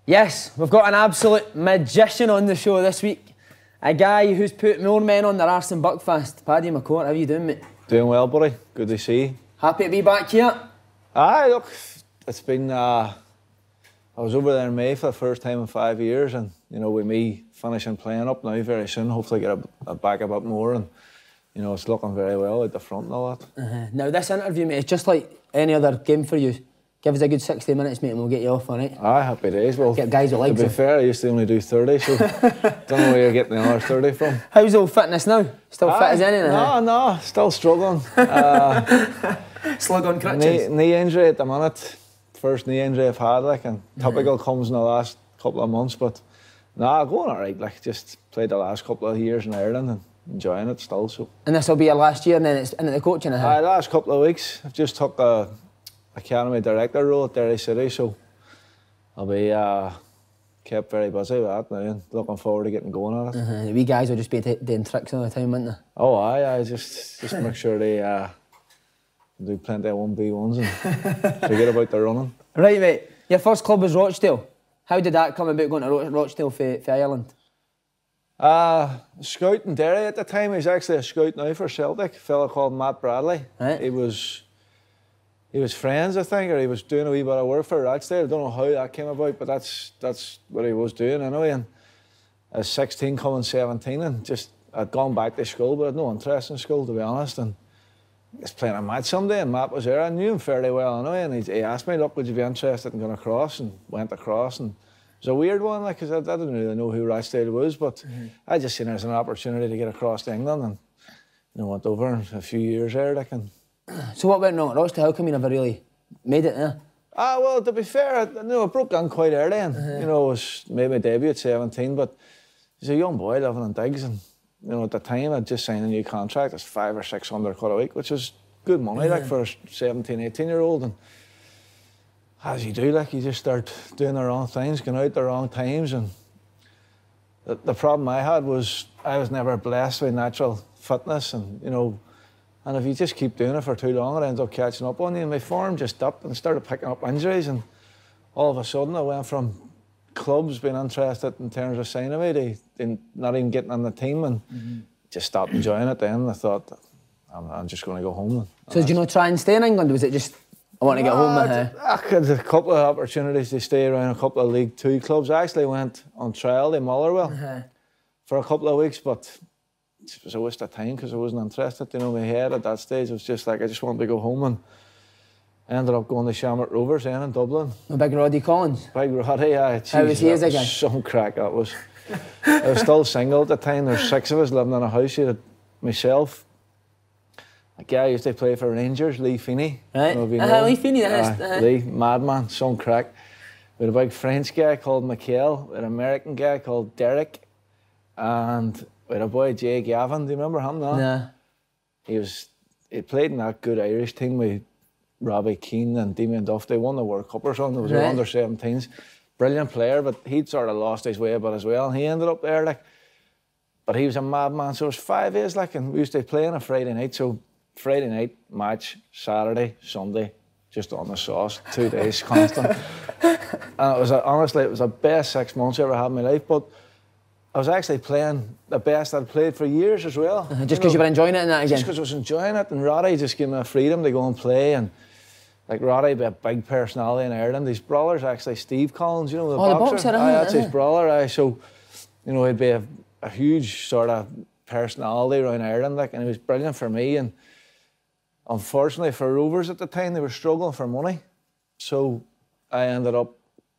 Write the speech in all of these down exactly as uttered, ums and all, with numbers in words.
Yes, we've got an absolute magician on the show this week. A guy who's put more men on their arse than Buckfast. Paddy McCourt, how you doing, mate? Doing well, buddy. Good to see you. Happy to be back here? Aye, look, it's been... Uh, I was over there in May for the first time in five years, and, you know, with me finishing playing up now very soon, hopefully get a, a back a bit more, and, you know, it's looking very well at the front and all that. Uh-huh. Now, this interview, mate, it's just like any other game for you. Give us a good sixty minutes, mate, and we'll get you off, all right? Aye, happy days. Well, get guys that like to be fair, I used to only do thirty, so don't know where you're getting the other thirty from. How's old fitness now? Still Aye, fit as any? No, no, still struggling. Uh, Slug on crutches? Knee, knee injury at the minute. First knee injury I've had, like, and typical mm-hmm. comes in the last couple of months, but nah, going alright, like, just played the last couple of years in Ireland and enjoying it still, so. And this will be your last year, and then it's into the coaching, huh? Aye, last couple of weeks, I've just took a academy director role at Derry City, so I'll be uh, kept very busy with that now and looking forward to getting going on it. Uh-huh. The wee guys will just be doing tricks all the time, won't they? Oh aye, I just just make sure they uh, do plenty of one v ones and forget about the running. Right, mate. Your first club was Rochdale. How did that come about, going to Ro Rochdale for, for Ireland? Uh, scout in Derry at the time. He's actually a scout now for Celtic. A fella called Matt Bradley. Right. He was he was friends, I think, or he was doing a wee bit of work for Rochdale. I don't know how that came about, but that's that's what he was doing anyway. And I was sixteen, coming seventeen, and just I'd gone back to school, but I had no interest in school, to be honest. And I was playing a match someday, and Matt was there. I knew him fairly well anyway, and he, he asked me, "Look, would you be interested in going across?" And went across, and it was a weird one, like, because I, I didn't really know who Rochdale was, but mm-hmm. I just seen it as an opportunity to get across to England, and you know, went over in a few years there, like. And so what went wrong at Rochdale? How come you never really made it there? Ah, well, to be fair, I, you know, I broke down quite early, and uh-huh. you know, it was made my debut at seventeen, but as a young boy living in Diggs, and you know, at the time I'd just signed a new contract. It's five or six hundred quid a week, which was good money, uh-huh. like, for a seventeen, eighteen year old. And as you do, like, you just start doing the wrong things, going out the wrong times. And the, the problem I had was I was never blessed with natural fitness, and you know, and if you just keep doing it for too long, it ends up catching up on you. And my form just dipped and started picking up injuries, and all of a sudden I went from clubs being interested in terms of signing me to, to not even getting on the team, and mm-hmm. just stopped enjoying it then. I thought, I'm, I'm just going to go home. So did you not try and stay in England? Was it just, I want to get home? Uh, I had a couple of opportunities to stay around a couple of League Two clubs. I actually went on trial to Motherwell uh-huh. for a couple of weeks, but it was a waste of time because I wasn't interested. You know, my head at that stage was just like, I just wanted to go home, and I ended up going to Shamrock Rovers then in Dublin. Oh, Big Roddy Collins? Big Roddy, yeah. Geez, how was he as a guy? Some crack that was. I was still single at the time. There were six of us living in a house. You had myself, a guy who used to play for Rangers, Lee Feeney. Right. You know, uh, Lee Feeney, that uh, is. Uh-huh. Lee, madman, some crack. We had a big French guy called Michael, we had an American guy called Derek, and we had a boy, Jay Gavin. Do you remember him? No. Nah. He was. He played in that good Irish team with Robbie Keane and Damien Duff. They won the World Cup or something. It was right. under seventeens. Brilliant player, but he'd sort of lost his way a bit as well. And he ended up there, like. But he was a madman. So it was five years, like, and we used to play on a Friday night. So Friday night match, Saturday, Sunday, just on the sauce, two days constant. And it was a, honestly, it was the best six months I ever had in my life. But I was actually playing the best I'd played for years as well. Uh-huh. Just because you, know, you were enjoying it and that again? Just because I was enjoying it, and Roddy just gave me the freedom to go and play. And like, Roddy be a big personality in Ireland. His brother's actually Steve Collins, you know, the oh, boxer. The boxer, aye, that's uh-huh. his brother. Aye. So, you know, he'd be a, a huge sort of personality around Ireland, like, and he was brilliant for me. And unfortunately for Rovers at the time, they were struggling for money. So I ended up,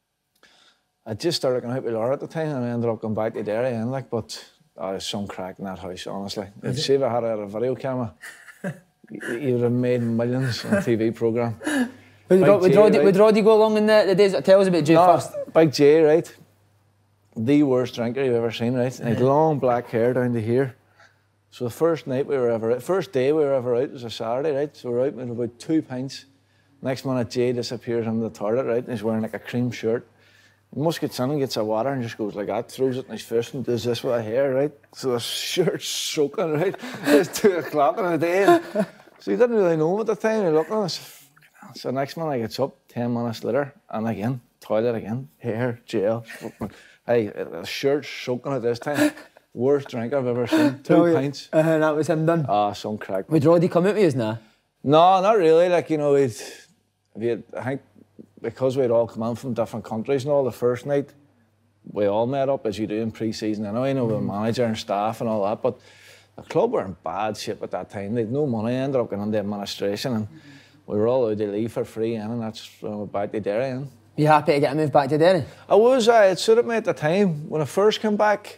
I just started going out with Laura at the time, and I ended up going back to Derry, and like, but oh, there's some crack in that house, honestly. If Siva had had a video camera, he would have made millions on a T V programme. Would, Ro would, Roddy, right? would Roddy go along in the, the days? Tell us about Jay no, first. Big Jay, right? The worst drinker you've ever seen, right? And he had long black hair down to here. So the first night we were ever out, first day we were ever out was a Saturday, right? So we're out with about two pints. Next minute, Jay disappears into the toilet, right? And he's wearing like a cream shirt. He must get in and gets a water and just goes like that, throws it in his fist and does this with a hair, right? So the shirt's soaking, right? It's two o'clock in the day. And so he didn't really know him at the time. He looked at us. So next minute I gets up, ten minutes later, and again, toilet again, hair, gel. Hey, a shirt soaking at this time. Worst drink I've ever seen. Two Oh, pints. Uh, and that was him done. Ah, oh, some crack. Would Roddy come out with us now? No, not really. Like, you know, we'd, we had, I think because we'd all come in from different countries and all, the first night, we all met up as you do in pre-season anyway, you know, with the manager and staff and all that. But the club were in bad shape at that time. They had no money, ended up going into administration, and we were all out to leave for free, and that's when we were back to Derry. And you happy to get moved back to Derry? I was. I it suited me at the time. When I first came back,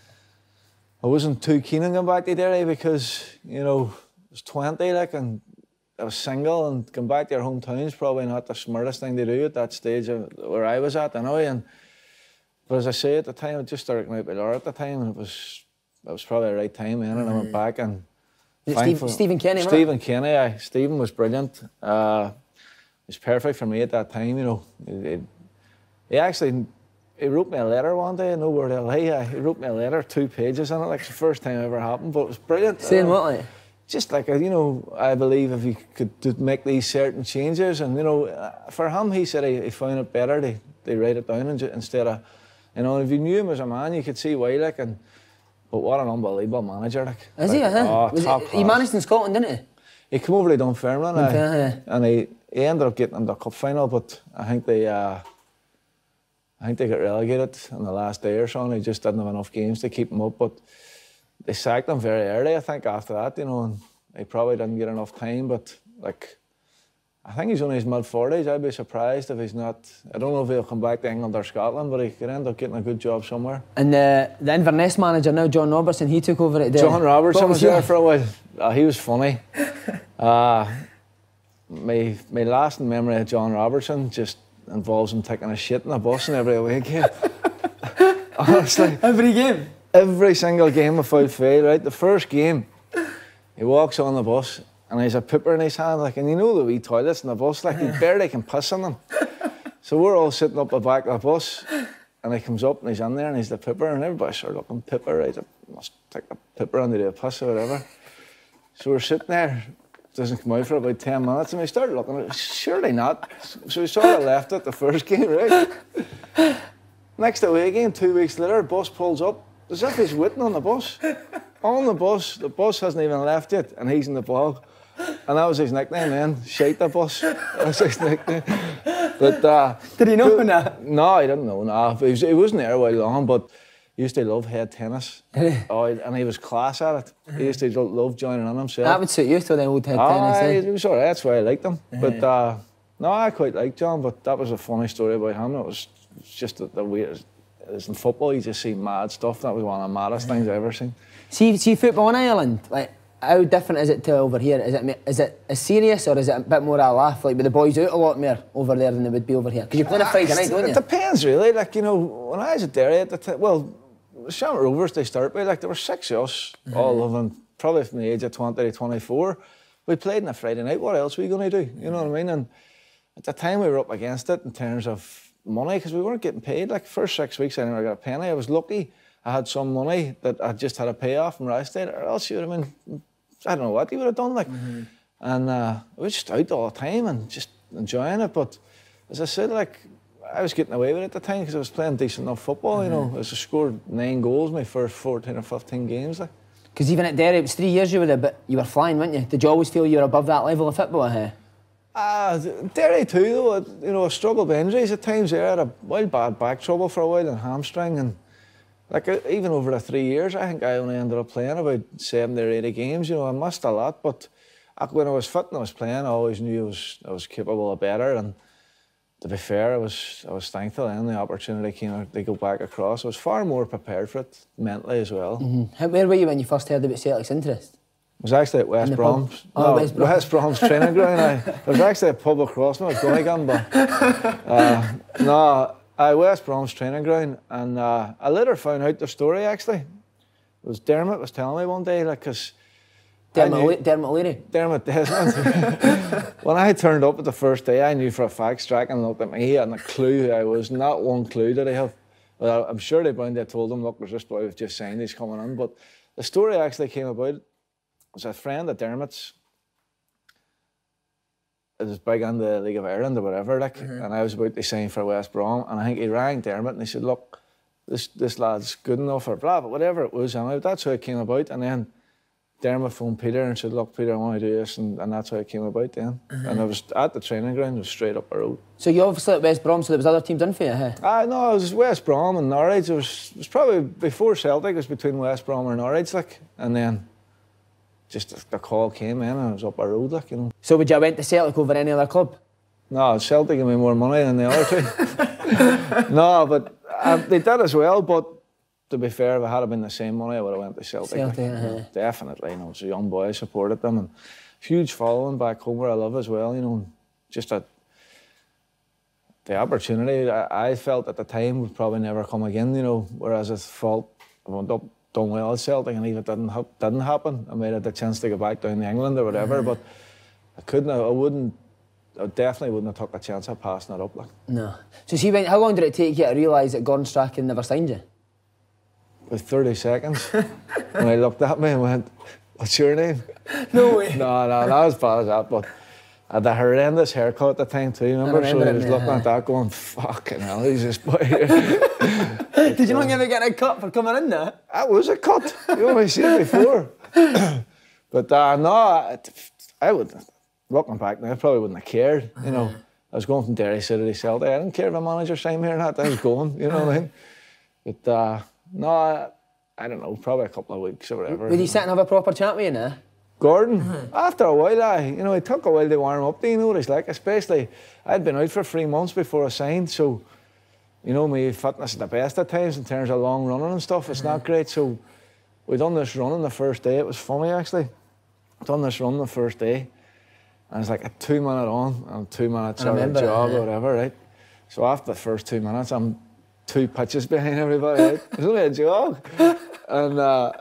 I wasn't too keen on going back to Derry because, you know, I was twenty, like, and I was single, and going back to your hometown is probably not the smartest thing to do at that stage of where I was at anyway. And but as I say, at the time, I just started going out with Laura at the time, and it was it was probably the right time, man, and I went back and. Steve, Stephen Kenny, Stephen Kenny, aye. Stephen was brilliant. Uh, he was perfect for me at that time, you know. He, he actually he wrote me a letter one day, no word of a lie. He wrote me a letter, two pages in it, like it's the first time it ever happened, but it was brilliant. Saying uh, what, like? Just like, you know, I believe if you could make these certain changes, and, you know, for him, he said he, he found it better to, to write it down instead of, you know, if you knew him as a man, you could see why, like, and but what an unbelievable manager, like. Is like, he, huh? Oh, Was top it, class. he managed in Scotland, didn't he? He came over to Dunfermline, Dunfermline, and he, he ended up getting them the cup final, but I think they uh, I think they got relegated in the last day or so, and he just didn't have enough games to keep him up. But they sacked him very early, I think, after that, you know, and he probably didn't get enough time. But like, I think he's only in his mid forties. I'd be surprised if he's not. I don't know if he'll come back to England or Scotland, but he could end up getting a good job somewhere. And the the Inverness manager now, John Robertson, he took over at Derry. John Robertson What was your- there for a while. Uh, he was funny. uh, my my lasting memory of John Robertson just involves him taking a shit in a bus in every away game. Honestly, Every game. every single game without fail. Right, the first game, he walks on the bus and he's a pipper in his hand, like, and you know the wee toilets in the bus, like, he barely can piss in them. So we're all sitting up the back of the bus, and he comes up and he's in there and he's the pipper, and everybody's sort of looking, pipper, right? I must take a pipper and do a piss or whatever. So we're sitting there, doesn't come out for about ten minutes, and we started looking at it, surely not. So we sort of left it the first game, right? Next away game, two weeks later, bus pulls up, as if he's waiting on the bus. On the bus, the bus hasn't even left yet, and he's in the bog. And that was his nickname then, Shite the Bus. That was his nickname. But, uh, Did he know that? No, he didn't know, no. He, was, he wasn't there very long, but he used to love head tennis. Oh, and he was class at it. He used to love joining in himself. That would suit you to the old head tennis, Ah, eh? he was all right, that's why I liked him. But, uh, no, I quite liked John, but that was a funny story about him. It was just the, the weirdest. As in football, you just see mad stuff. That was one of the maddest things I've ever seen. See, see football in Ireland, like, how different is it to over here? Is it is it as serious, or is it a bit more a laugh? Like, with the boys out a lot more over there than they would be over here? Because you're playing a Friday night, don't you? It depends, really. Like, you know, when I was at Derry at the time, well, Shamrock Rovers, they start with, like, there were six of us, mm-hmm. all of them, probably from the age of twenty to twenty-four. We played on a Friday night. What else were you going to do? You know what I mean? And at the time, we were up against it in terms of money, because we weren't getting paid. Like, first six weeks, I never got a penny. I was lucky I had some money that I just had a payoff from Rysdale, or else you would have been, I don't know what you would have done. Like, mm-hmm. And uh, I was just out all the time and just enjoying it. But as I said, like, I was getting away with it at the time because I was playing decent enough football. Mm-hmm. You know, I scored nine goals my first fourteen or fifteen games. Like, because even at Derry, it was three years you were there, but you were flying, weren't you? Did you always feel you were above that level of football? Huh? Ah, uh, Derry too, though. You know, I struggled with injuries at times there. I had a wild bad back trouble for a while and hamstring, and like, even over the three years, I think I only ended up playing about seventy or eighty games. You know, I missed a lot, but when I was fit and I was playing, I always knew I was I was capable of better. And to be fair, I was I was thankful then the opportunity came to go back across. I was far more prepared for it mentally as well. Mm-hmm. Where were you when you first heard about Celtic's interest? I was actually at West Brom's. Oh, no, West Brom. West Brom's training ground. I, there was actually a pub across me. I was going again, but uh, no. I West Brom's training ground, and uh, I later found out the story. Actually, it was Dermot was telling me one day, like, because Dermot, knew, Dermot Leary, Dermot Desmond. When I turned up at the first day, I knew for a fact Strachan looked at me. He hadn't a clue who I was. Not one clue did he have. Well, I'm sure they bound. They told him, "Look, there's this boy who's just signed. He's coming in." But the story actually came about. It was a friend of Dermot's. it was big in the League of Ireland or whatever, like, mm-hmm. and I was about to sign for West Brom, and I think he rang Dermot and he said, look, this this lad's good enough or blah, but whatever it was, and that's how it came about. And then Dermot phoned Peter and said, look, Peter, I want to do this, and, and that's how it came about then. Mm-hmm. And I was at the training ground, it was straight up the road. So you obviously at West Brom, so there was other teams in for you, huh? Uh, no, it was West Brom and Norwich. It was, it was probably before Celtic, it was between West Brom and Norwich, like, and then just the, the call came in and I was up the road, like, you know. So would you have went to Celtic over any other club? No, Celtic gave me more money than the other two. No, but uh, they did as well, but to be fair, if it had been the same money, I would have went to Celtic. Celtic, like, uh-huh. you know, definitely, you know, as a young boy, I supported them, and huge following back home where I live as well, you know, just that the opportunity I, I felt at the time would probably never come again, you know, whereas I felt I went up, done well at Celtic, and even if it didn't, ha didn't happen, I might have the chance to go back down to England or whatever, mm-hmm. but I couldn't, I wouldn't, I definitely wouldn't have took a chance of passing it up. Like. No. So see, when, how long did it take you to realise that Gordon Strachan never signed you? With thirty seconds. When I looked at me and went, what's your name? No way. No, no, not as bad as that, but I had a horrendous haircut at the time too, remember? I remember so I was it, looking yeah. at that going, fucking hell, who's this boy? Did you not ever get a cut for coming in there? That was a cut. You only seen it before. But uh, no, I, I would, looking back now, I probably wouldn't have cared, you know. I was going from Derry City to Celtic. I didn't care if a manager signed me or not. I was going, you know what I mean? But uh, no, I, I don't know, probably a couple of weeks or whatever. Would you sit and have a proper chat with you now? Gordon, mm-hmm. after a while, I, you know, it took a while to warm up. Do you know what he's like? Especially, I'd been out for three months before I signed, so, you know, my fitness at the best at times in terms of long running and stuff. It's mm-hmm. not great. So, we done this run on the first day. It was funny actually. Done this run the first day, and it's like a two minute on and two minutes out of jog or whatever, right? So after the first two minutes, I'm two pitches behind everybody, right? It's only a jog, and. Uh,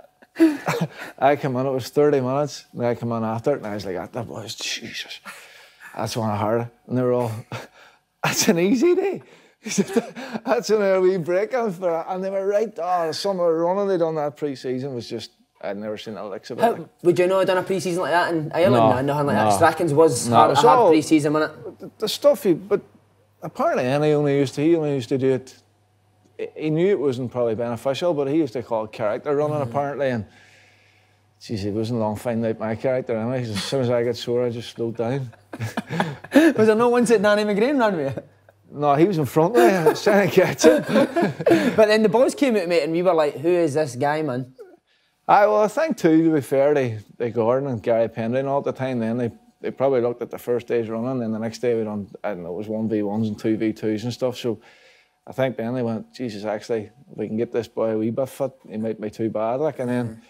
I come in, it was thirty minutes, and I come in after it, and I was like, at the boys, Jesus, that's one of hard. And they were all, that's an easy day. He said, that's an wee break on for it. And they were right, oh, some of the running they done that pre-season was just, I'd never seen a licks of it. How, would you know I'd done a pre-season like that in Ireland? No, no, nothing like no. that. Strachan's was no. hard, so, hard pre-season, wasn't it? The, the stuff he, but apparently Annie only used to, he only used to do it. He knew it wasn't probably beneficial, but he used to call it character running mm-hmm. apparently, and geez, it wasn't long finding out my character anyway. As soon as I got sore, I just slowed down. Was there no one that Danny McGrain ran with you? No, he was in front of me. I was trying to catch him. But then the boys came out, mate, and we were like, who is this guy, man? Aye, well, I think too, to be fair, they, they Gordon and Gary Pendry all the time then, they, they probably looked at the first day's running, and the next day we done, I don't know, it was one v ones and two v twos and stuff, so I think then they went, Jesus, actually, if we can get this boy a wee bit fit, he might be too bad, like, and then mm.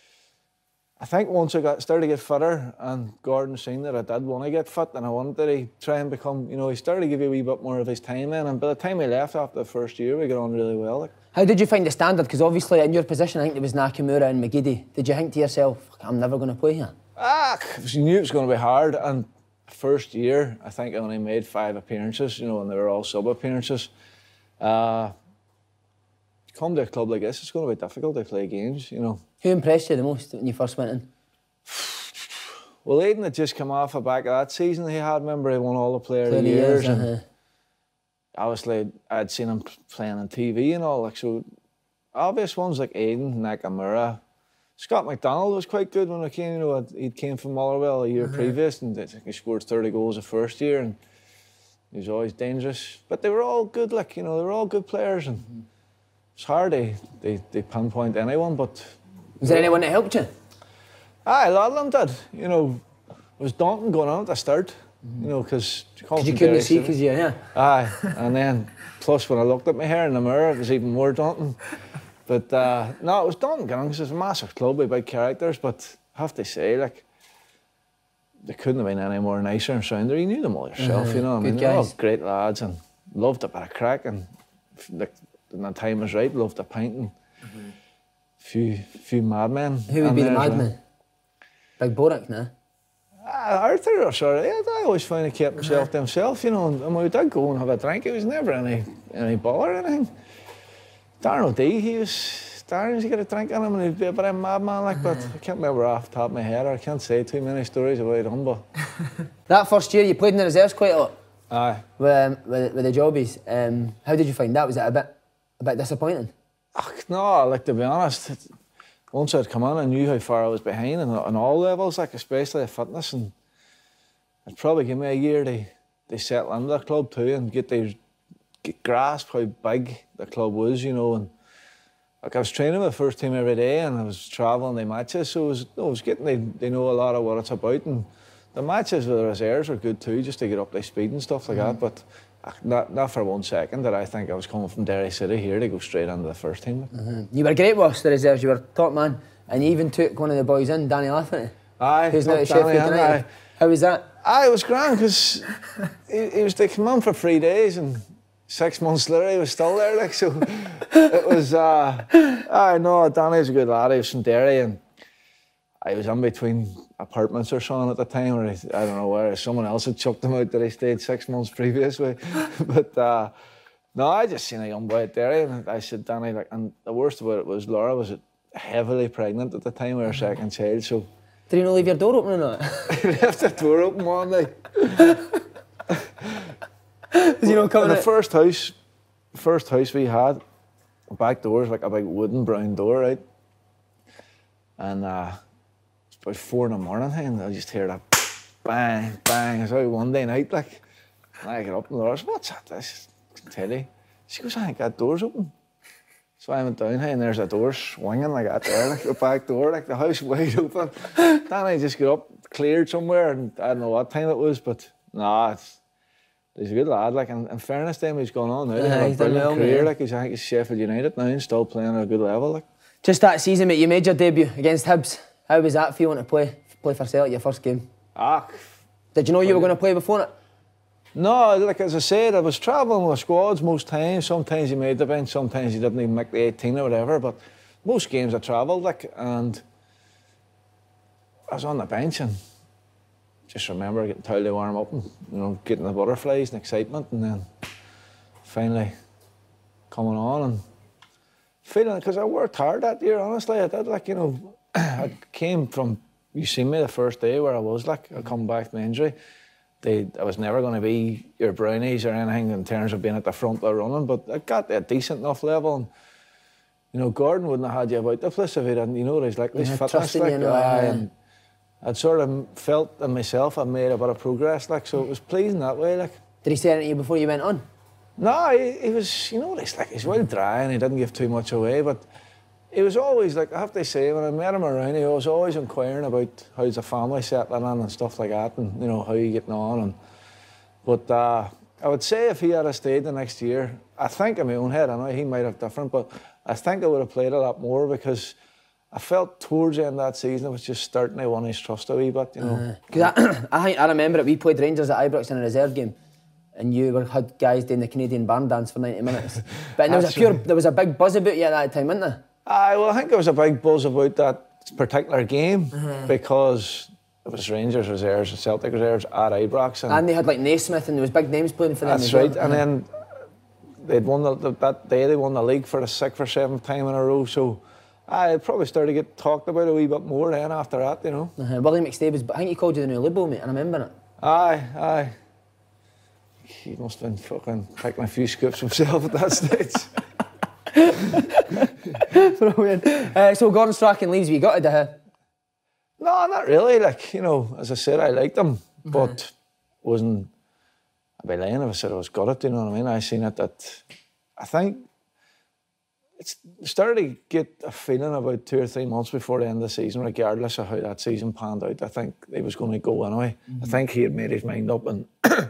I think once I got started to get fitter and Gordon seen that I did want to get fit and I wanted to try and become, you know, he started to give you a wee bit more of his time then, and by the time he left after the first year, we got on really well. Like. How did you find the standard? Because obviously in your position, I think there was Nakamura and McGeady. Did you think to yourself, I'm never going to play here? Ah, you knew it was going to be hard, and first year, I think I only made five appearances, you know, and they were all sub-appearances. Uh, come to a club like this, it's going to be difficult to play games, you know. Who impressed you the most when you first went in? Well, Aidan had just come off the back of that season he had. Remember, he won all the Player of the Years, Years, and uh-huh. obviously I'd seen him playing on T V and all. Like so, obvious ones like Aidan, Nakamura, Scott McDonald was quite good when he came. You know, he came from Motherwell a year uh-huh. previous, and I think he scored thirty goals the first year, and he was always dangerous. But they were all good. Like you know, they were all good players, and mm-hmm. it's hard to they, they pinpoint anyone, but. Was there anyone that helped you? Aye, a lot of them did. You know, it was daunting going on at the start, mm-hmm. you know, because... Because you couldn't see because you're here. Aye, and then, plus when I looked at my hair in the mirror, it was even more daunting. But, uh, no, it was daunting because it's a massive club with big characters, but I have to say, like, they couldn't have been any more nicer and sounder. You knew them all yourself, uh-huh. you know what I mean? They're all great lads and loved a bit of crack, and like, when the time was right, loved a pint and... Mm-hmm. Few, few madmen. Who would be the madman? Big Boric, no? Uh, Arthur or sorry, I always found he kept himself to himself, you know. And when we did go and have a drink, it was never any any bother or anything. Darren O'Dea, he was Darren, you get a drink on him and he'd be a bit of a madman, like, but I can't remember off the top of my head, or I can't say too many stories about him, but... That first year, you played in the reserves quite a lot. Aye. With, um, with, with the Jobbies. Um, how did you find that? Was it a bit, a bit disappointing? Ach, no, like, to be honest, it, once I'd come in, I knew how far I was behind on, on all levels, like, especially at fitness, and it'd probably give me a year to, to settle into the club too and get the get grasp how big the club was, you know, and like I was training with the first team every day and I was travelling the matches, so I was, I was getting to, to know a lot of what it's about, and the matches with the reserves were good too, just to get up to speed and stuff like mm. that, but not, not for one second did I think I was coming from Derry City here to go straight into the first team. Mm-hmm. You were great with us, the reserves, you were top man, and you even took one of the boys in, Danny Lafferty. Aye, who's now at Sheffield United. How was that? Aye, it was grand, because he, he was to come in for three days and six months later he was still there, like, so it was, uh, I know, Danny was a good lad, he was from Derry, and I was in between apartments or something at the time, or I don't know where, someone else had chucked him out that he stayed six months previously, but uh, no, I just seen a young boy at Derry, and I said, Danny, like, and the worst about it was Laura was heavily pregnant at the time with her second child, so... Did you not leave your door open or not? He left the door open one night. Did you know coming in the out? first house, first house we had, the back door was like a big wooden brown door, right? And uh, it's about four in the morning, and I just hear that bang, bang. It's out one day night, like. And I get up and Laura says, "What's that?" I said, "I can tell you." She goes, "I think that door's open." So I went down here and there's a door swinging like that there, like the back door, like the house wide open. Then I just got up, cleared somewhere, and I don't know what time it was, but nah, it's, he's a good lad. Like, in, in fairness to him, he's gone on now. He's had a brilliant career. Like, he's, I think he's Sheffield United now and still playing at a good level. Like. Just that season, mate, you made your debut against Hibs. How was that feeling to play play for Celtic, your first game? Ah. Did you know you were going to play before it? No, like as I said, I was travelling with squads most times. Sometimes you made the bench, sometimes you didn't even make the eighteen or whatever. But most games I travelled, like, and I was on the bench and just remember getting told to warm up and, you know, getting the butterflies and excitement, and then finally coming on and feeling, because I worked hard that year. Honestly, I did. Like, you know, I came from, you see me the first day where I was, like, I come back from injury. They, I was never going to be your brownies or anything in terms of being at the front or running, but I got to a decent enough level. And, you know, Gordon wouldn't have had you about the place if he didn't, you know, he's like this fitness, like, you, uh, and I'd sort of felt in myself I'd made a bit of progress, like, so it was pleasing that way, like. Did he say anything to you before you went on? No, he, he was, you know, he's like, he's well dry and he didn't give too much away, but he was always, like, I have to say, when I met him around, he was always inquiring about how's the family settling in and stuff like that, and, you know, how you getting on. And But uh, I would say if he had stayed the next year, I think in my own head, I know he might have different, but I think I would have played a lot more, because I felt towards the end of that season, it was just starting to win his trust a wee bit, you know. Because uh, I, I, I remember it, we played Rangers at Ibrox in a reserve game, and you were, had guys doing the Canadian barn dance for ninety minutes. But there was a pure, there was a big buzz about you at that time, wasn't there? Aye, well, I think there was a big buzz about that particular game, uh-huh. because it was Rangers reserves and Celtic reserves at Ibrox. And, and they had like Naismith, and there was big names playing for them. That's right, well. And then they'd won the, that day, they won the league for the sixth or seventh time in a row, so I probably started to get talked about a wee bit more then after that, you know. Uh-huh. Willie McStay was, I think he called you the new Libo, mate, I remember it. Aye, aye. He must have been fucking taking a few scoops himself at that stage. Brilliant. Uh, so Gordon Strachan leaves, you got to uh, No, not really. Like, you know, as I said, I liked him, mm-hmm. but wasn't, I'd be lying if I said I was gutted, you know what I mean? I seen it that, I think, it's started to get a feeling about two or three months before the end of the season, regardless of how that season panned out. I think he was going to go anyway. Mm-hmm. I think he had made his mind up, and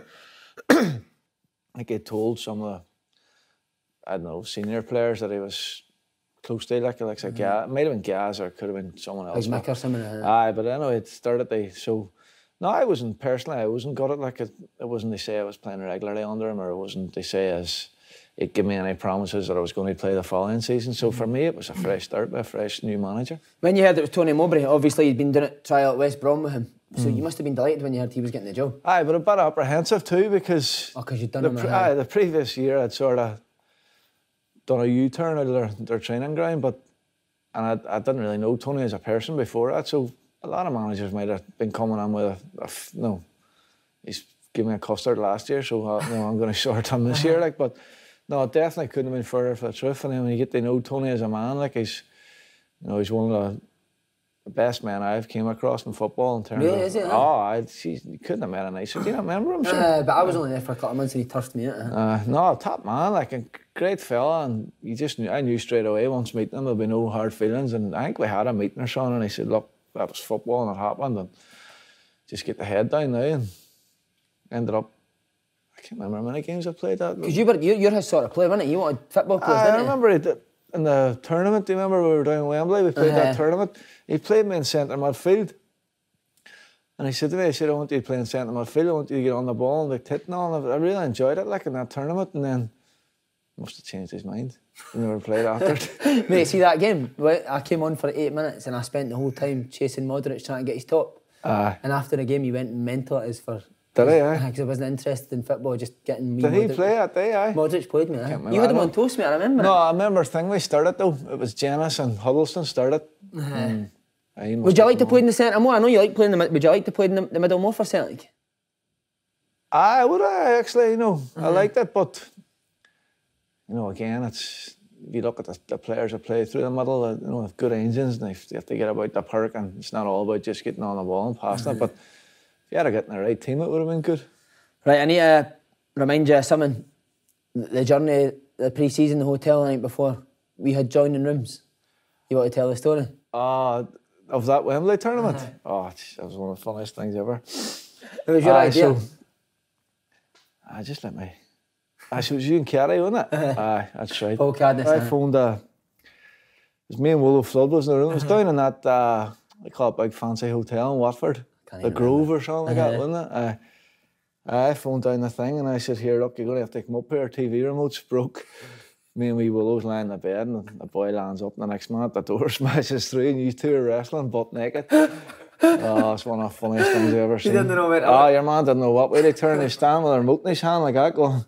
I get told some of the, I don't know, senior players that he was close to, like, like mm-hmm. Gaz, it might have been Gaz or it could have been someone else. Like Mick or something. Uh, Aye, but anyway, it started to, so, no, I wasn't, personally, I wasn't got it, like, it, it wasn't to say I was playing regularly under him, or it wasn't to say as, it gave me any promises that I was going to play the following season. So for me, it was a fresh start with a fresh new manager. When you heard it was Tony Mowbray, obviously you'd been doing it trial at West Brom with him. So mm. you must have been delighted when you heard he was getting the job. Aye, but a bit apprehensive too, because oh, cause you'd done the, him pre- aye, the previous year I'd sort of done a U-turn out of their, their training ground, but and I, I didn't really know Tony as a person before that. So a lot of managers might have been coming on with a, a f- no, he's given me a custard last year, so uh, no, I'm going to short him this year. Like, but no, it definitely couldn't have been further from the truth. And then when you get to know Tony as a man, like he's, you know, he's one of the the best man I've came across in football in terms really, of... is it? Oh, I, geez, you couldn't have met a nicer. Do you not remember him? Sure? Uh, but I was only there for a couple of months and he turfed me out. Uh. Uh, no, top man, like a great fella, and you just knew, I knew straight away once meeting him there'd be no hard feelings, and I think we had a meeting or something, and he said, look, that was football and it happened, and just get the head down now, and ended up, I can't remember how many games I played that. Because you were, you're, you're his sort of player, weren't you? You wanted football players, I didn't you? remember it in the tournament, do you remember we were down in Wembley, we played Uh-huh. that tournament, he played me in centre midfield. And he said to me, I said, I want you to play in centre midfield, I want you to get on the ball and the tit and all. And I really enjoyed it, like in that tournament. And then must have changed his mind. He never played after it. Mate, see that game? Well, I came on for eight minutes and I spent the whole time chasing Modric trying to get his top. Aye. And after the game, he went mental at us for. Did he, aye? Because I wasn't interested in football, just getting me. Did he Modric. play that day, aye? Modric played me. Aye. Can't You had him remember. on toast, mate. I remember. No, it. I remember thing we started though. It was Janice and Huddleston started. Uh-huh. Mm. Aye, he must Would you have like to come play on. in the centre more? I know you like playing in the. Would you like to play in the, the middle more for Celtic? Aye, would I actually, you know, I Uh-huh. liked it, but you know, again, it's if you look at the, the players that play through the middle, uh, you know, have good engines, and they have, they have to get about the park, and it's not all about just getting on the ball and passing Uh-huh. it. But if you had to get in the right team, it would have been good. Right, I need to remind you of something. The journey, the pre-season, the hotel the night before, we had joining rooms. You want to tell the story? Uh, of that Wembley tournament? Oh, geez, that was one of the funniest things ever. It was your Aye, idea. So, I just let me. Aye, so it was you and Kerry, wasn't it? Aye, that's right. Paul Cadness, I aye. phoned, uh, it was me and Willow Flood was in the room. It was down in that, uh, they call it big fancy hotel in Watford. Can't The even Grove or something like that, Uh-huh. wasn't it? Aye. I phoned down the thing and I said, here, look, you're going to have to come up here. T V remote's broke. Me and wee Willow's lying in the bed and the boy lands up and the next minute the door smashes through and you two are wrestling butt naked. Oh, it's one of the funniest things I've ever seen. didn't know about it? Oh, your man didn't know what way to turn. He stand with a remote in his hand like that going.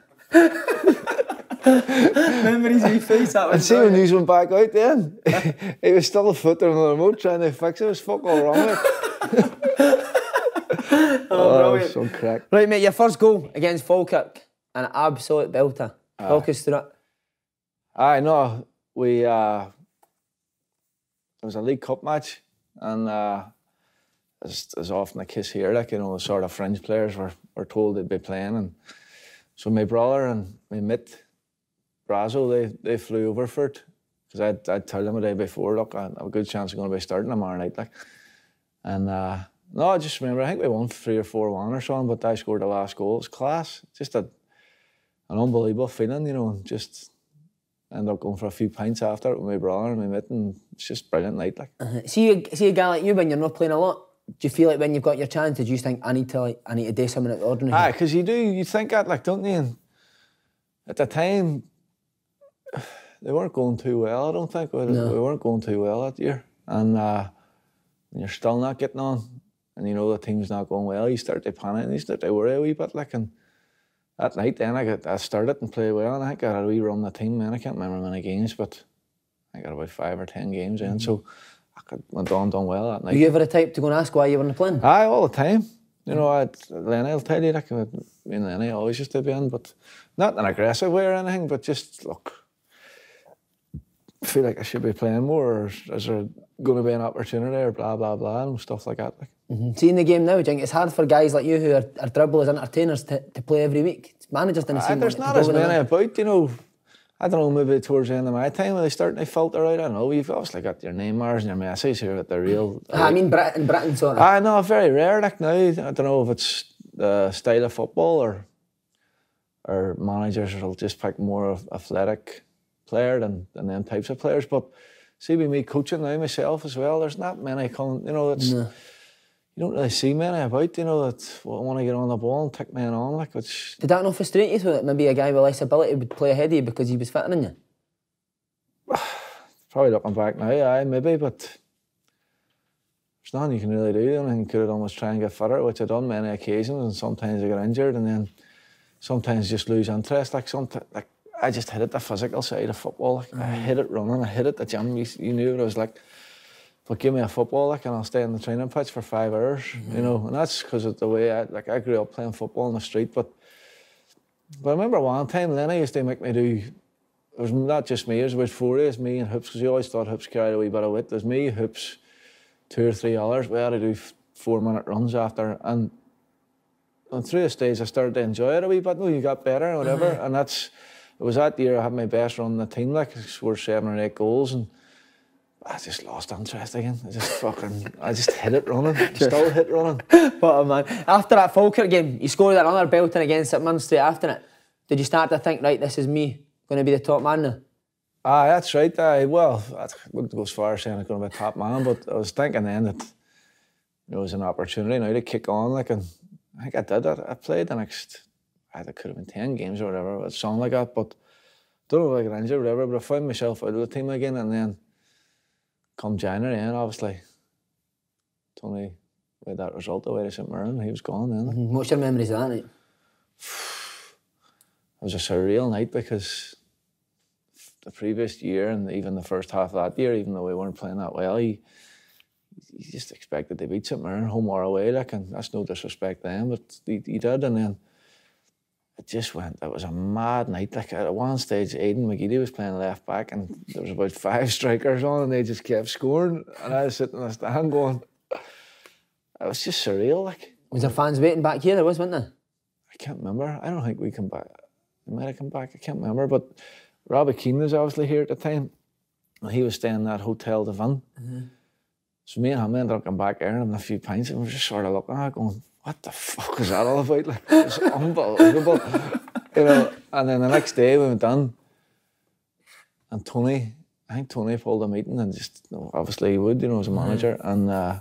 Remember his wee face? That And was see when you went back out then, he was still a foot on the remote trying to fix it. It was fuck all wrong with it. Oh, it was so crack. Right, mate, your first goal against Falkirk, an absolute belter. Talk us through it. I know we uh, it was a League Cup match, and uh, as, as often the case here, like you know, the sort of fringe players were, were told they'd be playing, and so my brother and my mate Brazo they they flew over for it because I'd I'd told them the day before, look, I have a good chance of going to be starting tomorrow night, like, and uh, no, I just remember I think we won three or four one or something, but I scored the last goal. It was class, just a an unbelievable feeling, you know, and just. Ended up going for a few pints after it with my brother and my mate, and it's just a brilliant night. Like, Uh-huh. See, a, see a guy like you when you're not playing a lot. Do you feel like when you've got your chance, did you think I need to like I need to do something out of the ordinary? aye, because you do, you think that, like, don't you? And at the time, they weren't going too well. I don't think we, No. we weren't going too well that year, and uh, when you're still not getting on, and you know the team's not going well, you start to panic and you start to worry a wee bit, like, and. That night then I got I started and played well and I think I had a wee run the team man. I can't remember how many games, but I got about five or ten games in, so I could, went on done well that night. Were you ever the type to go and ask why you weren't playing? Aye, all the time. You know, I'd, Lenny will tell you, like, me and Lenny always used to be in, but not in an aggressive way or anything, but just, look, feel like I should be playing more, or is there going to be an opportunity, or blah, blah, blah, and stuff like that. Like. Mm-hmm. See, in the game now, do you think it's hard for guys like you who are, are dribble as entertainers to, to play every week? Managers didn't Aye, seem there's to not go as with them, many eh? about, you know. I don't know, maybe towards the end of my time when they starting to filter out, I don't know, you've obviously got your Neymars and your Messis here at the real... Ah, I mean, Brit- in Britain, sort of. I know, very rare, like, now. I don't know if it's the style of football or or managers will just pick more of athletic player than, than them types of players, but see with me coaching now myself as well, there's not many coming, you know, it's... No. You don't really see many about, you know, that want to get on the ball and take men on, like, which... Did that not frustrate you, that maybe a guy with less ability would play ahead of you because he was fitter than you? Probably looking back now, aye, maybe, but there's nothing you can really do. The only thing you could have done was try and get fitter, which I've done many occasions, and sometimes I get injured, and then sometimes just lose interest. Like, sometimes, like I just hated the physical side of football. Like, mm. I hated running, I hated the gym. You, you knew what I was like. But give me a football, like, and I'll stay on the training pitch for five hours, mm-hmm. you know. And that's because of the way I, like, I grew up playing football on the street. But, but I remember one time, Lenny used to make me do. It was not just me. It was about four of us, me and Hoops, because he always thought Hoops carried a wee bit of wit. There's me, Hoops, two or three others. We had to do four-minute runs after, and and through the stage, I started to enjoy it a wee bit. No, you got better and whatever. Mm-hmm. And that's it was that year I had my best run in the team. Like, I scored seven or eight goals and. I just lost interest again. I just fucking, I just hit it running. Still hit running. But man, after that Falkirk game, you scored another belting against St Mirren straight after it. Did you start to think, right, this is me, going to be the top man now? Aye, that's right. Aye. Well, I wouldn't go as far as saying I'm going to be a top man, but I was thinking then that there was an opportunity now to kick on. Like, and I think I did that. I played the next, I think it could have been ten games or whatever, it something like that. But don't know if I got injured or whatever, but I found myself out of the team again, and then come January, and obviously, Tony, with that result away to St Mirren, he was gone then. Mm-hmm. What's your memories of that night? It was a surreal night because the previous year and even the first half of that year, even though we weren't playing that well, he, he just expected to beat St Mirren home or away, like, and that's no disrespect to him, but he, he did, and then it just went, it was a mad night. Like, at one stage, Aidan McGeady was playing left back and there was about five strikers on and they just kept scoring. And I was sitting in the stand going, it was just surreal. Like, was there fans waiting back here? There was, wasn't there? I can't remember. I don't think we come back. We might have come back. I can't remember. But Robbie Keane was obviously here at the time. And he was staying in that Hotel de Vin. Mm-hmm. So me and him ended up coming back there and having a few pints and we were just sort of looking at it going, what the fuck is that all about? Like, it's unbelievable, you know. And then the next day we went down, and Tony, I think Tony pulled a meeting, and just, you know, obviously he would, you know, as a manager, mm-hmm. and uh,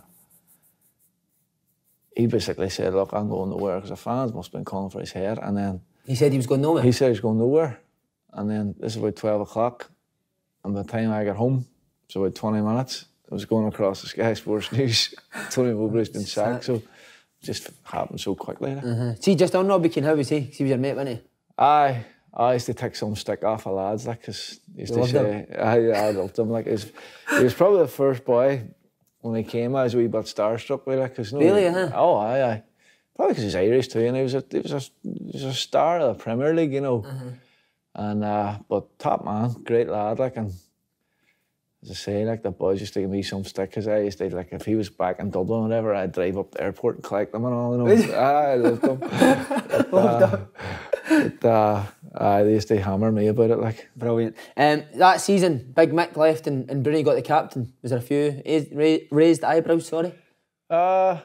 he basically said, "Look, I'm going nowhere," because the fans must have been calling for his head. And then he said he was going nowhere. He said he was going nowhere, and then this is about twelve o'clock, and by the time I got home, it's about twenty minutes. I was going across the Sky Sports News. Tony Mowbray's been sacked, so. Just happened so quickly. Like. Uh-huh. See, just on Robbie Keane, how was he? He was your mate, wasn't he? Aye, I used to take some stick off of lads, like, because he used you to say, I, I loved him. Like, he was, he was probably the first boy when he came. I was a wee bit starstruck with, like, cause no, really, huh? Oh, aye, aye. Probably because he's Irish too, and he was a, he was a, he was a star of the Premier League, you know. Uh-huh. And uh, but top man, great lad, like, and. As I say, like, the boys used to give me some stick because I used to, like, if he was back in Dublin or whatever, I'd drive up to the airport and collect them and all, you know. I loved them. But, uh, but, uh, uh, they used to hammer me about it, like. Brilliant. Um, that season, Big Mick left and, and Bruni got the captain. Was there a few raised eyebrows, sorry? Uh,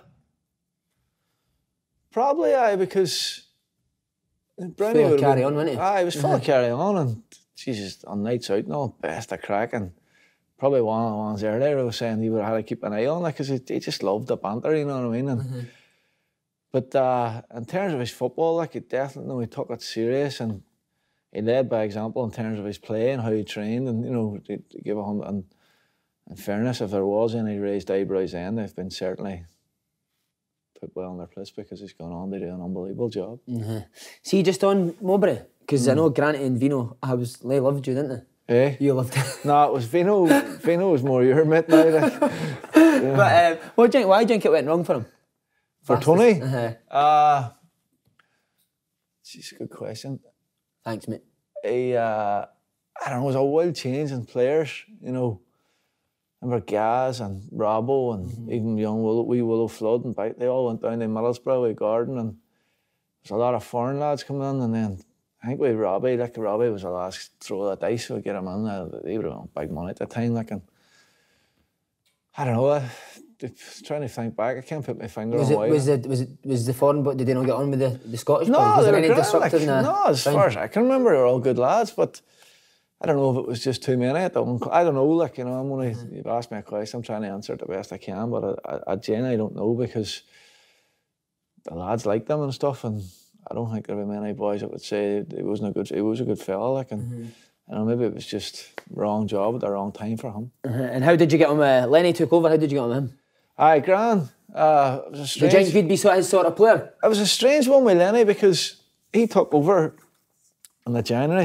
probably, aye, because Bruni would carry on, wasn't he? Aye, he was full of carry on, and Jesus, on nights out and all, best of crack, and probably one of the ones earlier I was saying he would have had to keep an eye on, like, because he, he just loved the banter, you know what I mean? And, mm-hmm. But uh, in terms of his football, like, he definitely he took it serious, and he led by example in terms of his play and how he trained, and, you know, to, to give a hundred. And in fairness, if there was any raised eyebrows then, they've been certainly put well in their place because he's gone on to do an unbelievable job. Mm-hmm. See, just on Mowbray, because mm. I know Granty and Vino, I was, they loved you, didn't they? Eh? You loved it. No, it was Vino. Vino was more your mate now. Like. Yeah. But um, what do you think, why do you think it went wrong for him? For Fastest. Tony? Uh-huh. Uh, it's a good question. Thanks, mate. He, uh, I don't know, it was a wild change in players, you know. I remember Gaz and Robbo and mm-hmm. even young Willow, wee Willow Flood and Bite, they all went down to Middlesbrough with Gordon, and there's a lot of foreign lads coming in, and then I think with Robbie, like, Robbie was the last throw of the dice, so we get him in. Uh, they were on big money at the time, like, and I don't know. Uh, trying to think back, I can't put my finger was on it, why. Was it was it was the foreign? But did they not get on with the, the Scottish? No, boys? Was they there were any grand, disruptive? like, no, as thing? far as I can remember, they were all good lads. But I don't know if it was just too many. I don't, I don't know. Like, you know, I'm only mm-hmm. you've asked me a question. I'm trying to answer it the best I can, but I, I, I genuinely don't know because the lads like them and stuff, and I don't think there were many boys that would say it wasn't a good. It was a good fella, like, and mm-hmm. you know, maybe it was just wrong job at the wrong time for him. Uh-huh. And how did you get on? Uh, Lenny took over. How did you get on with him? Aye, grand. Uh, it was a strange. Did you think he'd be sort his sort of player? It was a strange one with Lenny because he took over in the January,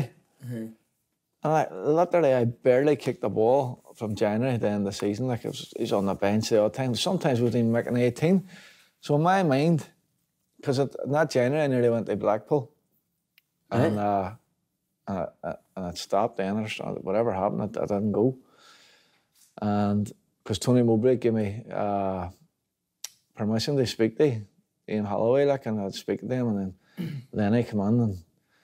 Mm-hmm. And I, literally, I barely kicked the ball from January to the end of the season. Like, it was, he was on the bench the whole time. Sometimes we didn't even make an eighteen. So in my mind, because in that January, I nearly went to Blackpool. And, uh, and, I, and it stopped then, or whatever happened, I, I didn't go. And because Tony Mowbray gave me uh, permission to speak to Ian Holloway, like, and I'd speak to him, and then Lenny came on, and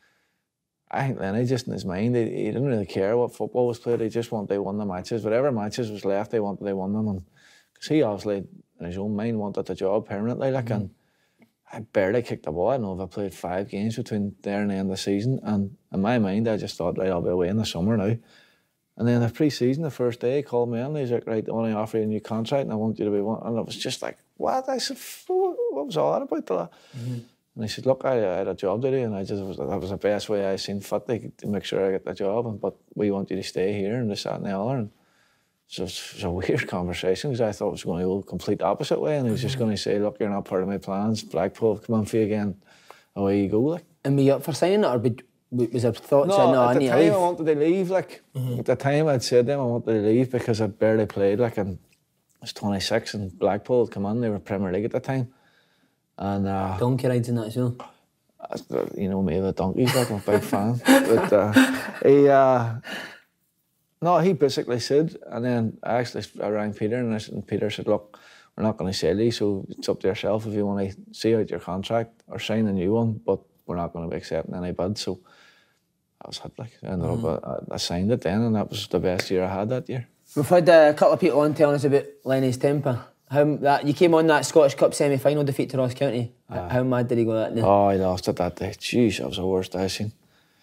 I think Lenny, just in his mind, he, he didn't really care what football was played. He just wanted to win the matches. Whatever matches was left, he wanted to win them. And because he obviously, in his own mind, wanted the job permanently. Like, mm. and I barely kicked the ball. I don't know if I played five games between there and the end of the season. And in my mind, I just thought, right, I'll be away in the summer now. And then the pre-season, the first day, he called me in. He's like, right, I want to offer you a new contract, and I want you to be one. And it was just like, what? I said, what was all that about? Mm-hmm. And he said, look, I, I had a job to do, and I just was, that was the best way I seen fit to, to make sure I get the job. And but we want you to stay here, and this, that, and the other. And so it was a weird conversation, because I thought it was going to go the complete opposite way, and he was mm-hmm. just going to say, look, you're not part of my plans. Blackpool, come on for you again. Away you go, like. And were you up for signing it, or was there thoughts? No, no at I the need time to leave? I wanted to leave. Like mm-hmm. at the time, I'd said to them I wanted to leave because I'd barely played. Like, and I was twenty-six, and Blackpool had come on. They were Premier League at the time, and uh, donkey rides in that as well. You know me with donkeys, like I'm a big fan. But uh, he, uh, no, he basically said, and then I actually I rang Peter, and, I, and Peter said, look, we're not going to sell you, so it's up to yourself if you want to see out your contract or sign a new one, but we're not going to be accepting any bid. So I was hit, like, I ended mm. up, I, I signed it then, and that was the best year I had that year. We've had uh, a couple of people on telling us about Lenny's temper. How that you came on that Scottish Cup semi-final defeat to Ross County. Uh, How mad did he go that day? Oh, he lost it that day. Jeez, that was the worst I've seen.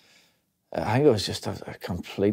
I think it was just a, a complete...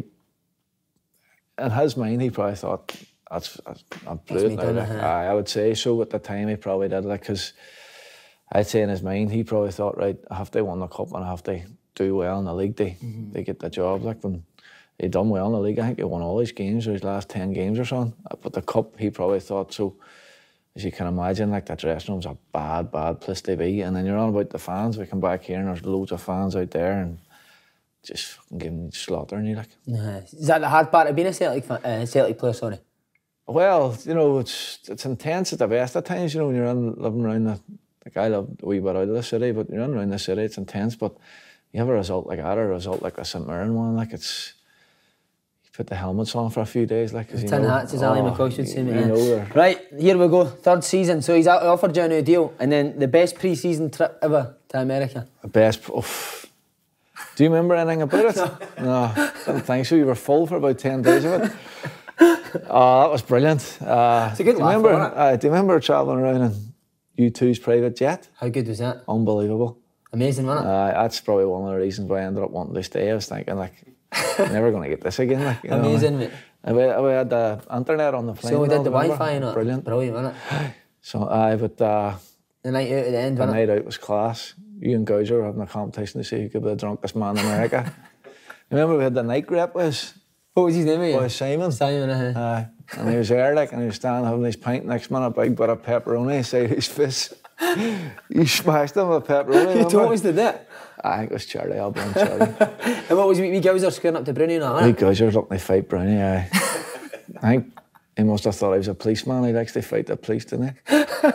In his mind, he probably thought, that's, that's, I'm blew it now. Like, I, I would say so at the time, he probably did, like, because I'd say in his mind, he probably thought, right, I have to win the cup and I have to do well in the league to, mm-hmm. to get the job. Like, when he'd done well in the league, I think he won all his games, or his last ten games or something. But the cup, he probably thought, so as you can imagine, like, the dressing room's a bad, bad place to be. And then you're on about the fans. We come back here and there's loads of fans out there and just fucking giving slaughtering you, like. Uh, is that the hard part of being a Celtic fan, uh, Celtic player, sorry? Well, you know, it's it's intense at the best at times, you know, when you're in, living around the... Like, I live a wee bit out of the city, but you're in around the city, it's intense. But you have a result like that, or a result like the St Mirren one, like, it's... Put the helmets on for a few days, like, cause you tin know, hats, as Ali McCoy should say, you know, right, here we go, third season. So he's offered you a new deal, and then the best pre-season trip ever to America. The best. Oof. Do you remember anything about it? No, no, I don't think so. You were full for about ten days of it. Oh, that was brilliant. Uh, it's a good do laugh, you remember? wasn't it? Uh, do you remember travelling around in U two's private jet? How good was that? Unbelievable. Amazing, wasn't it? Uh, that's probably one of the reasons why I ended up wanting to stay. I was thinking, like, I'm never going to get this again. Like, you Amazing, know, mate. We, we had the internet on the plane. So we did the remember? Wi-Fi and it. Brilliant. Brilliant, wasn't it? So, uh, but uh, the night out at the end, the wasn't night it? out was class. You and Gouger were having a competition to see who could be the drunkest man in America. Remember we had the night rep with us? What was his name again? Was Simon. Simon, uh-huh. Uh, and he was there, like, and he was standing having his pint. Next minute, a big bit of pepperoni inside his fist. He smashed him with pepperoni. You told us to do it. I think it was Charlie. I'll blame Charlie. And what was wee Gouser squaring up to Brownie and all that? Wee Gouser's looking to fight Brownie, aye. I think he must have thought he was a policeman. He likes to fight the police, doesn't he?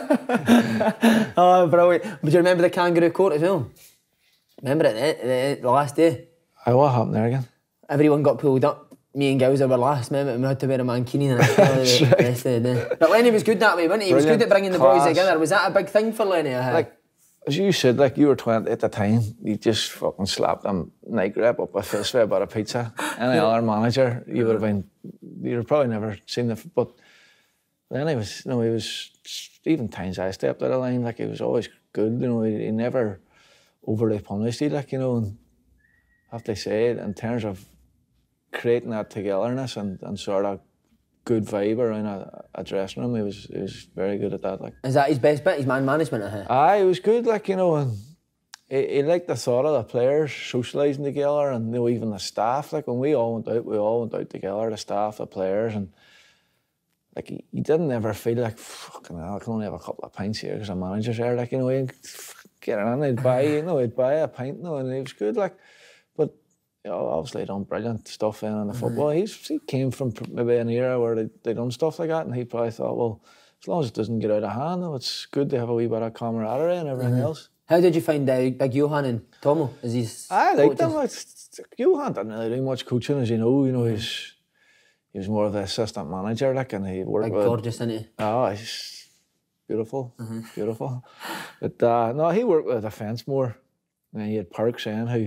Oh, brilliant. But you remember the kangaroo court as well? Remember it, the, the, the last day? Aye, what happened there again? Everyone got pulled up. Me and Gouser were last, remember? We had to wear a mankini and the right. rest of the day. But Lenny was good that way, wasn't he? He Brilliant. was good at bringing the Class. boys together. Was that a big thing for Lenny? Uh, Like, as you said, like, you were twenty at the time, you just fucking slapped them night grip up a fist with a bit of pizza. Any other manager, you would have been, you'd have probably never seen the, but then he was, you know, he was, even times I stepped out of line, like, he was always good, you know, he, he never overly punished you, like, you know, and I have to say, in terms of creating that togetherness and, and sort of good vibe around a, a dressing room, he was he was very good at that. Like, is that his best bit, his man management? Uh-huh. Aye, he was good, like, you know, and he, he liked the thought of the players socialising together, and, you know, even the staff. Like, when we all went out, we all went out together, the staff, the players, and like, he, he didn't ever feel like, fucking hell, I can only have a couple of pints here because the manager's there. Like, you know, he'd get it in, he'd buy, you know, he'd buy a pint, you know, and he was good, like. But you know, obviously done brilliant stuff in on the mm-hmm. football. He's, he came from maybe an era where they, they done stuff like that, and he probably thought, well, as long as it doesn't get out of hand, it's good to have a wee bit of camaraderie and everything mm-hmm. else. How did you find uh, Big Johan and Tomo as he's I liked them. Johan didn't really do much coaching, as you know. You know, he's he was more of the assistant manager, like, and he worked Big with... gorgeous, isn't he? Oh, he's beautiful, mm-hmm. beautiful. But uh, no, he worked with the defence more. And he had Parks in who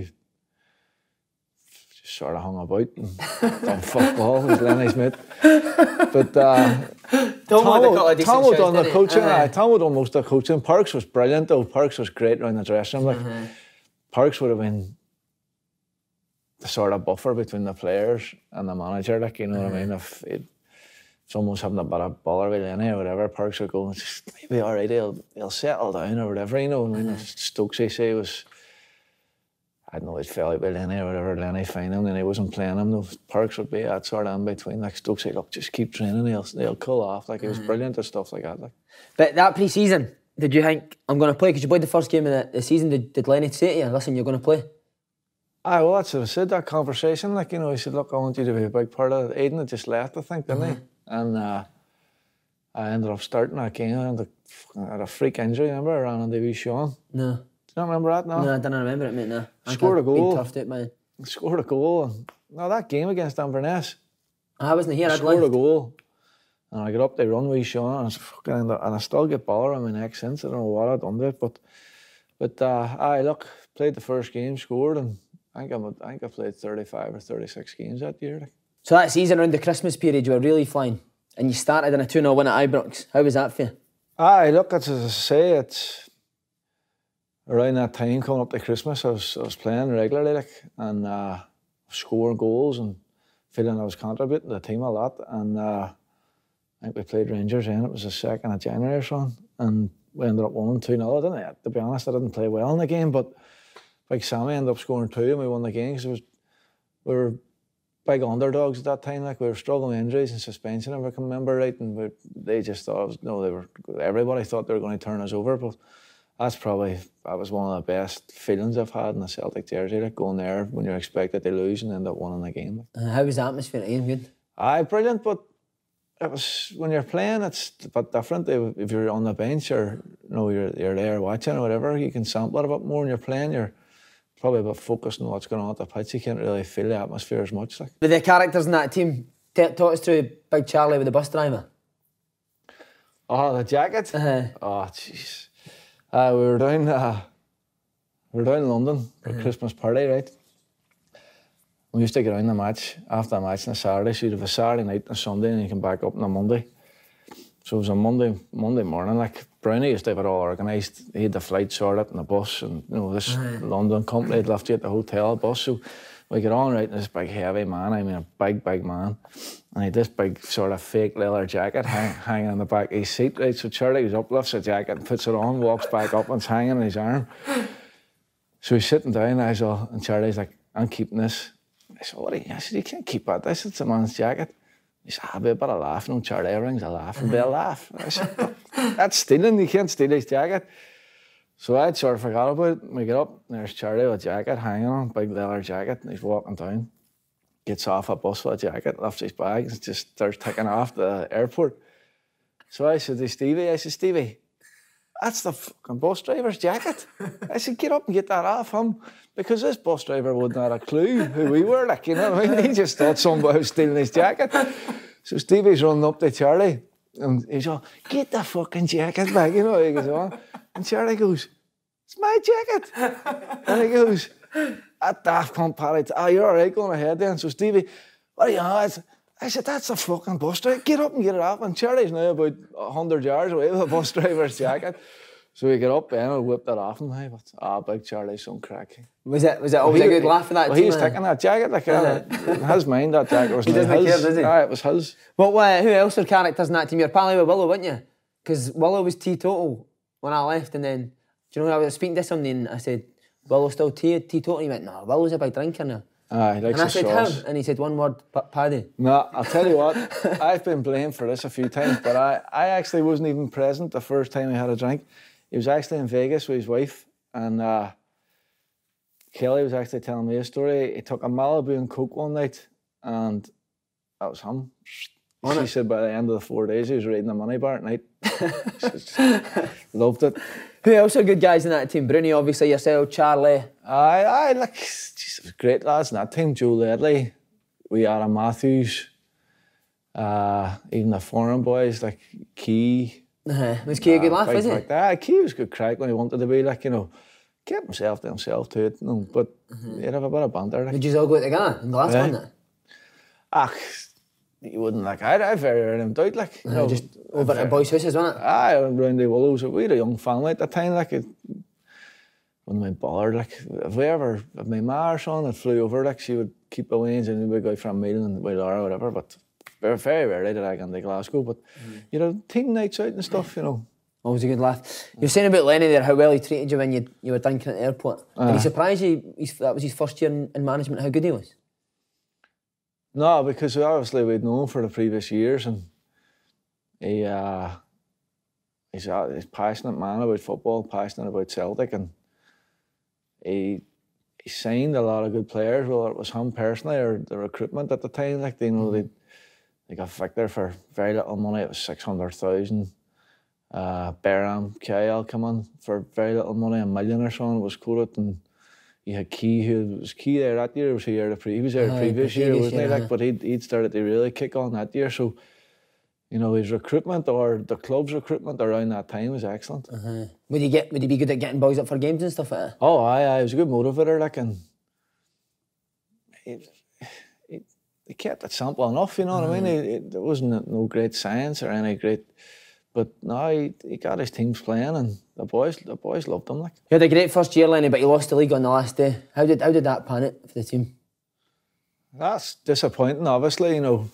just sort of hung about and done football with Lenny's mate. But uh, Tomo, Tomo done the coaching. Uh-huh. Tomo done most of the coaching. Parks was brilliant though. Parks was great around the dressing room. Like, uh-huh. Parks would have been the sort of buffer between the players and the manager. Like, you know uh-huh. what I mean? If it, someone's having a bit of bother with Lenny or whatever, Parks would go, just maybe all right, he'll, he'll settle down or whatever, you know. I mean, uh-huh. Stokesy say was, I don't know, he'd fell out with Lenny or whatever, Lenny find him, and he wasn't playing him. No, Parks would be that sort of in between. Like, Stokesy, look, just keep training, he'll, he'll cool off. Like, he was uh-huh. brilliant at stuff like that. Like. But that pre-season, did you think, I'm going to play? Because you played the first game of the, the season, did, did Lenny say to you, listen, you're going to play? Aye, well, that's what I said, that conversation. Like, you know, he said, look, I want you to be a big part of it. Aidan had just left, I think, didn't uh-huh. he? And uh, I ended up starting that game. I had a freak injury, remember? I ran on the wee Sean. No. Do you not remember that, no? No, I don't remember it, mate, no. I scored a goal. Toughed it, man. I scored a goal. No, that game against Inverness. I wasn't here, I I'd scored left. a goal. And I got up, they run wee Sean, and I, was fucking, and I still get baller on my neck since. I don't know what I'd done to it, but, but uh, aye, look, played the first game, scored, and I think, I'm, I think I played thirty-five or thirty-six games that year. Like. So that season around the Christmas period, you were really flying, and you started in a two nil win at Ibrox. How was that for you? Aye, look, as I say, it's around that time coming up to Christmas, I was I was playing regularly, like, and uh, scoring goals and feeling I was contributing to the team a lot. And uh, I think we played Rangers, and it was the second of January or something, and we ended up winning two nil. I didn't, to be honest, I didn't play well in the game, but Big Sammy ended up scoring two, and we won the game because it was we were big underdogs at that time. Like, we were struggling with injuries and suspension, if I can remember right, and we, they just thought it was, no, they were. Everybody thought they were going to turn us over, but that's probably that was one of the best feelings I've had in a Celtic jersey. Like, going there when you're expected to lose and end up winning the game. Uh, how was the atmosphere? Ian, good? Aye, brilliant, but it was when you're playing, it's a bit different. If you're on the bench or you know you're you're there watching or whatever, you can sample it a bit more. When you're playing, you're probably a bit focused on what's going on at the pitch. You can't really feel the atmosphere as much. Like. But the characters in that team, t- talk us through Big Charlie with the bus driver. Oh, the jacket? Uh-huh. Oh, jeez. Uh, we were down, uh, we were down in London for uh-huh. a Christmas party, right? We used to get around the match, after the match on a Saturday, so you'd have a Saturday night and a Sunday, and you come back up on a Monday. So it was a Monday Monday morning, like, Brownie used to have it all organised. He had the flight sorted and the bus, and you know, this uh-huh. London company had left you at the hotel bus. So we get on, right, and this big heavy man, I mean a big, big man, and he had this big sort of fake leather jacket hang, hanging on the back of his seat, right? So Charlie goes up, lifts the jacket and puts it on, walks back up, and it's hanging on his arm. So he's sitting down, I saw, and Charlie's like, I'm keeping this. I said, what are you? I said, you can't keep that. This is a man's jacket. He said, I'll be a bit of laugh. No, Charlie, everything's a laugh and be a laugh. I said, that's stealing. You can't steal his jacket. So I'd sort of forgot about it. We get up, and there's Charlie with a jacket hanging on, big leather jacket, and he's walking down. Gets off a bus with a jacket, lifts his bag, and just starts taking off the airport. So I said to Stevie, I said, Stevie, that's the fucking bus driver's jacket. I said, get up and get that off him. Because this bus driver wouldn't have a clue who we were, like, you know what I mean? He just thought somebody was stealing his jacket. So Stevie's running up to Charlie, and he's all, get the fucking jacket back, you know, he goes on. And Charlie goes, it's my jacket. And he goes, that daft cunt Paddy, oh, you're all right, going ahead then. So Stevie, what are you on? I said, that's the fucking bus driver, get up and get it off. And Charlie's now about a hundred yards away with the bus driver's jacket. So we get up and I whipped that off and I but ah, big Charlie's some crack. Was it was it always well, a good he, laugh for that well, team? He was taking that jacket, like uh, in his mind that jacket was he his. He doesn't care, does he? Aye, it was his. But uh, who else were characters in that team? You're pally with Willow, weren't you? Because Willow was teetotal when I left, and then, do you know, I was speaking to somebody and I said, Willow still tea, teetotal? And he went, no, Willow's a big drinker now. Aye, he likes and I said, sauce. him? And he said, one word, Paddy. No, I'll tell you what, I've been blamed for this a few times, but I, I actually wasn't even present the first time he had a drink. He was actually in Vegas with his wife, and uh, Kelly was actually telling me a story. He took a Malibu and Coke one night, and that was him. On she it. Said by the end of the four days, he was reading the Money Bar at night. Just loved it. Who else are good guys in that team? Bruni, obviously, yourself, Charlie. Aye, aye, like, geez, it was great lads in that team. Joe Ledley, we Adam Matthews, uh, even the foreign boys like Key. Uh-huh. Was Key uh, a good laugh, wasn't he? Like Key was good crack when he wanted to be, like, you know, kept himself to himself too, you know, but mm-hmm. he'd have a bit of banter. Like. Did you all go together in Glasgow, yeah. wasn't it? Ah, you wouldn't, like, I'd, I'd very rarely him out, like, you uh, know. Just over at the boys' houses, wasn't it? Aye, around the Willows. We had a young family at the time, like, it wouldn't have been bothered, like, if we ever, if my ma or son had flew over, like, she would keep away and we'd go out for a meal and with Laura or whatever, but very, very rarely did I go to Glasgow, but, mm. you know, team nights out and stuff, you know. Always a good laugh. You were saying about Lenny there, how well he treated you when you you were drinking at the airport. Uh, Did he surprise you, he's, that was his first year in, in management, how good he was? No, because obviously we'd known him for the previous years, and he, uh, he's, a, he's a passionate man about football, passionate about Celtic, and he he signed a lot of good players, whether it was him personally or the recruitment at the time. Like, they, you know, they, they got Victor for very little money, it was six hundred thousand. Uh, Beram, K L come on for very little money, a million or so, it was quoted, and you had Key, who was Key there that year, was he, there the pre- he was there the previous the year, wasn't year, he? Like, but he'd, he'd started to really kick on that year, so, you know, his recruitment or the club's recruitment around that time was excellent. Uh-huh. Would he get? Would he be good at getting boys up for games and stuff like that? Oh, aye, aye, he was a good motivator, like, and he, he, he kept it simple enough, you know uh-huh. what I mean? It, it, there wasn't no great science or any great. But no, he, he got his teams playing, and the boys the boys loved him. Like, you had a great first year, Lenny, but you lost the league on the last day. How did how did that pan it for the team? That's disappointing, obviously. You know,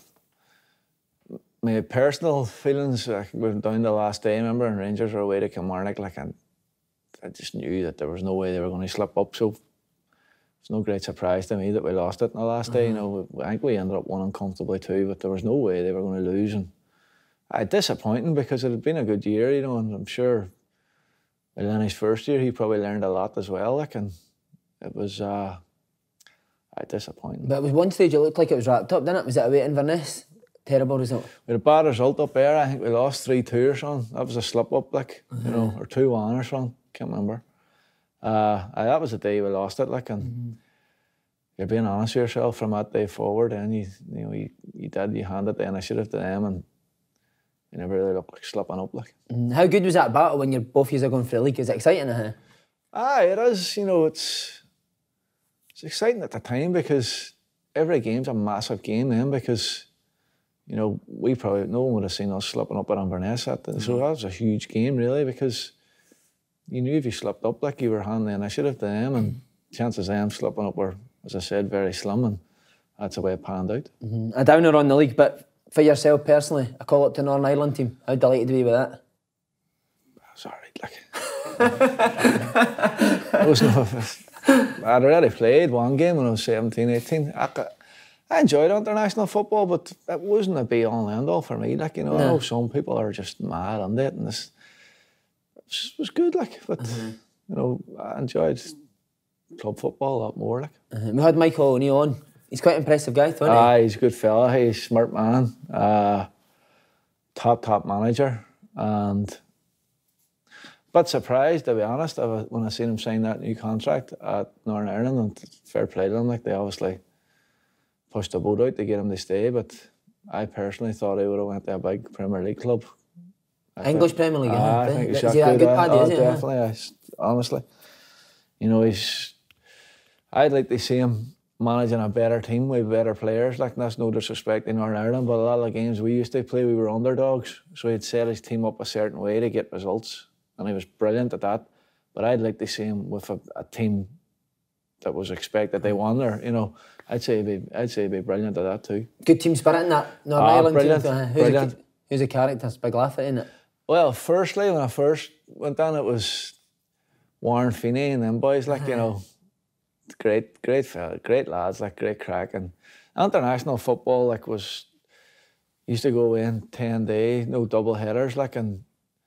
my personal feelings, like, we went down the last day, remember, and Rangers were away to Kilmarnock, like, and I just knew that there was no way they were going to slip up. So it's no great surprise to me that we lost it on the last uh-huh. day. You know, I think we ended up winning comfortably too, but there was no way they were going to lose. And Uh, disappointing because it had been a good year, you know, and I'm sure in his first year he probably learned a lot as well, like, and it was uh, uh, disappointing. But at one stage it looked like it was wrapped up, didn't it? Was it away in Inverness? Terrible result. We had a bad result up there. I think we lost three two or something. That was a slip up, like, uh-huh. you know, or two one or something. Can't remember. Uh, uh, that was the day we lost it, like, and mm-hmm. you're being honest with yourself from that day forward, and you, you know, you, you did, you handed the initiative to them, and you never really looked like slipping up, like. Mm, how good was that battle when you're both of you are going for the league? Is it exciting, huh? Aye, it is. You know, it's it's exciting at the time because every game's a massive game then, because, you know, we probably, no one would have seen us slipping up at Inverness. At the, mm. So that was a huge game, really, because you knew if you slipped up, like, you were handing the initiative to them, and chances of them slipping up were, as I said, very slim, and that's the way it panned out. Mm-hmm. A downer on the league, but for yourself personally, a call up to Northern Ireland team. How delighted to be with that? It's all right, like. It was no, I'd already played one game when I was seventeen, eighteen. I, I enjoyed international football, but it wasn't a be-all and end-all for me. Like, you know, no. I know some people are just mad on it, and this it was, was good, like. But, mm-hmm. you know, I enjoyed club football a lot more, like. Mm-hmm. We had Michael O'Neill on. He's quite an impressive guy, isn't he? Ah, he's a good fella. He's a smart man. Uh, top, top manager. And a bit surprised, to be honest, when I seen him sign that new contract at Northern Ireland. And fair play to them. Like, they obviously pushed the boat out to get him to stay. But I personally thought he would have went to a big Premier League club. I English think, Premier League, uh, yeah. I think he's is he that good, uh, Paddy, oh, is he? Definitely, I, honestly. You know, he's... I'd like to see him managing a better team with better players. Like, that's no disrespect in Northern Ireland, but a lot of the games we used to play, we were underdogs. So he'd set his team up a certain way to get results, and he was brilliant at that. But I'd like to see him with a, a team that was expected they won there. You know, I'd say he'd be, I'd say he'd be brilliant at that too. Good team spirit in that Northern ah, Ireland brilliant, team. Who's brilliant. A, who's a character? It's big laugh at, isn't it? Well, firstly, when I first went down, it was Warren Feeney and them boys, like, you know. Great, great fella, great lads, like, great crack. And international football, like, was used to go in ten days, no double headers, like, and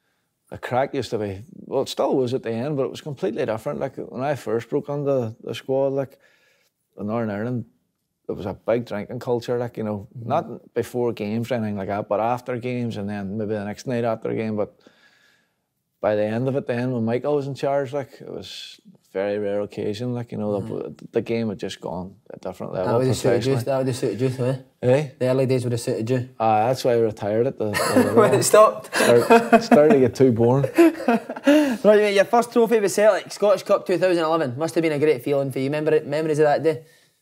the crack used to be, well, it still was at the end, but it was completely different. Like when I first broke into the squad, like in Northern Ireland, there was a big drinking culture, like, you know, mm-hmm. not before games or anything like that, but after games, and then maybe the next night after a game. But by the end of it, then when Michael was in charge, like, it was a very rare occasion, like, you know, mm-hmm. the, the game had just gone at a different level. That would have suited you, that would have suited you, eh? Eh? The early days would have suited you. Ah, that's why I retired at the... the when it stopped. Start, started to get too boring. Right, mate, your first trophy with Celtic, Scottish Cup two thousand eleven, must have been a great feeling for you. Remember memories of that day?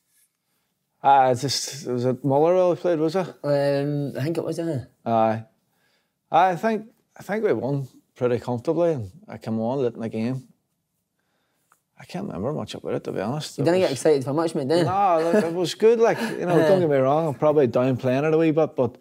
Ah, it's just, was it Motherwell we played, was it? Um, I think it was, huh? Aye. I think, I think we won pretty comfortably, and I came on late in the game. I can't remember much about it, to be honest. You it didn't was, get excited for much, mate, did you? No, like, it was good, like, you know, don't get me wrong, I'm probably downplaying it a wee bit, but...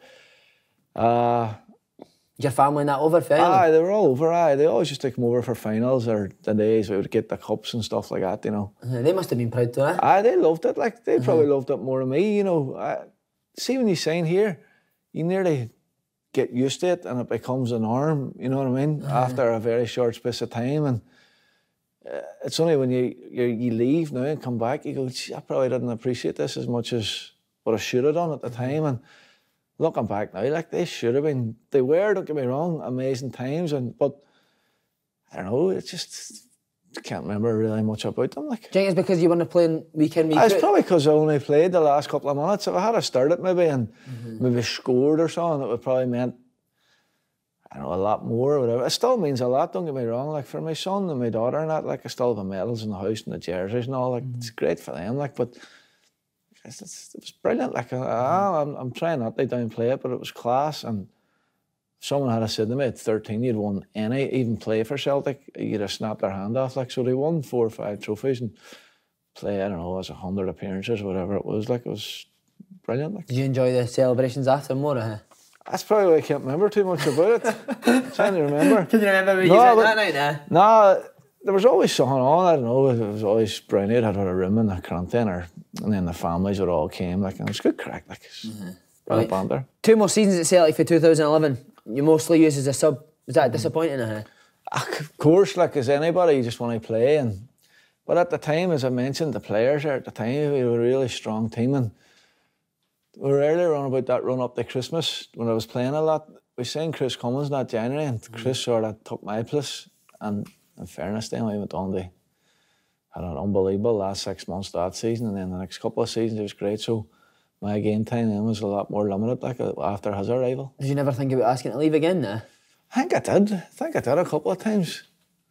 Uh, your family not over for Aye, they were all over, aye. They always used to come over for finals or the days we would get the cups and stuff like that, you know. Uh, they must have been proud too, eh? Aye, they loved it, like, they uh-huh. probably loved it more than me, you know. I, see, when you sign here, you nearly get used to it and it becomes a norm, you know what I mean, uh-huh. after a very short space of time. And uh, it's only when you, you you leave now and come back, you go, I probably didn't appreciate this as much as what I should have done at the time. And looking back now, like, they should have been, they were, don't get me wrong, amazing times, and but I don't know, it's just, I can't remember really much about them. Like, do you think it's because you weren't playing weekend, week It's probably because I only played the last couple of minutes. If I had started maybe and mm-hmm. maybe scored or something, it would probably meant, I don't know, a lot more or whatever. It still means a lot, don't get me wrong, like, for my son and my daughter and that, like, I still have the medals in the house and the jerseys and all, like, mm-hmm. it's great for them, like, but It's, it's, it was brilliant. Like, uh, I'm, I'm trying not to downplay it, but it was class. And if someone had said to me at thirteen, you'd won any, even play for Celtic, you'd have snapped their hand off. Like, so they won four or five trophies and play, I don't know, as a hundred appearances or whatever it was. Like, it was brilliant. Like. Did you enjoy the celebrations after more? Huh? That's probably why I can't remember too much about it. I'm trying to remember. Can you remember what no, you said but, that night? Nah? No. There was always something on, I don't know, it was always Brownie had a room in the Cranton, or and then the families would all came, like, and it was good crack, like, mm-hmm. right. banter. Two more seasons at Celtic for two thousand eleven, you mostly used as a sub, was that disappointing? Uh-huh? Of course, like, as anybody, you just want to play, and but at the time, as I mentioned, the players there at the time, we were a really strong team, and we were earlier on about that run up to Christmas, when I was playing a lot, we signed Chris Cummins in that January, and mm-hmm. Chris sort of took my place, and in fairness, then we went on to had an unbelievable last six months that season, and then the next couple of seasons it was great. So my game time then was a lot more limited, like, after his arrival. Did you never think about asking to leave again now? I think I did. I think I did a couple of times.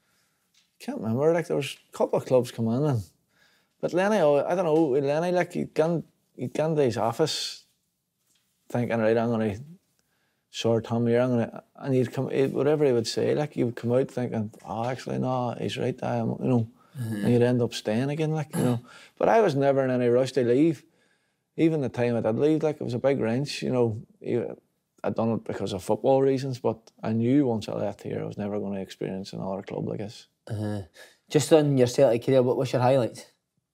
Can't remember. Like, there was a couple of clubs come in, and but Lenny, I don't know, Lenny, like, he'd gone, he'd gone to his office thinking, right, I'm going to short Tom here, I'm gonna, and he'd come, he'd, whatever he would say, like, he would come out thinking, oh, actually, no, he's right, I am, you know, mm-hmm. and you'd end up staying again, like, you know. But I was never in any rush to leave. Even the time I did leave, like, it was a big wrench, you know. I'd done it because of football reasons, but I knew once I left here, I was never going to experience another club like this. Uh-huh. Just on your Celtic career, what was your highlights?